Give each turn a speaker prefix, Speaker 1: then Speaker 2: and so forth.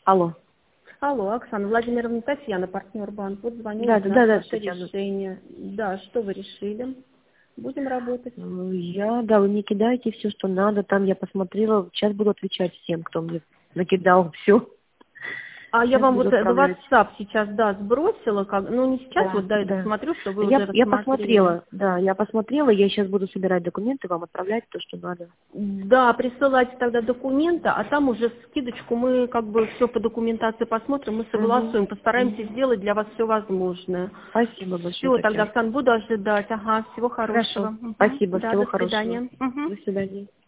Speaker 1: Алло.
Speaker 2: Алло, Оксана Владимировна, Татьяна, партнер банк. Вот звоню,
Speaker 1: Да,
Speaker 2: узнать ваше
Speaker 1: Татьяна.
Speaker 2: решение. Да, что вы решили? Будем работать.
Speaker 1: Вы мне кидаете все, что надо. Там я посмотрела. Сейчас буду отвечать всем, кто мне накидал все.
Speaker 2: А я
Speaker 1: Сейчас
Speaker 2: вам
Speaker 1: буду
Speaker 2: вот в
Speaker 1: отправлять.
Speaker 2: WhatsApp сейчас, да, сбросила, ну не сейчас,
Speaker 1: Да,
Speaker 2: вот да, это
Speaker 1: да.
Speaker 2: смотрю, что вы уже
Speaker 1: Я
Speaker 2: рассмотрели.
Speaker 1: посмотрела, да, я посмотрела. Я сейчас буду собирать документы, вам отправлять то, что надо.
Speaker 2: Да, присылайте тогда документы, а там уже скидочку мы как бы все по документации посмотрим, мы согласуем, постараемся сделать для вас все возможное.
Speaker 1: Спасибо большое,
Speaker 2: Все, тогда,
Speaker 1: Татьяна.
Speaker 2: Оксана, буду ожидать. Ага, всего
Speaker 1: Хорошо.
Speaker 2: хорошего.
Speaker 1: Спасибо.
Speaker 2: Да,
Speaker 1: Всего
Speaker 2: до
Speaker 1: хорошего.
Speaker 2: свидания.
Speaker 1: До свидания.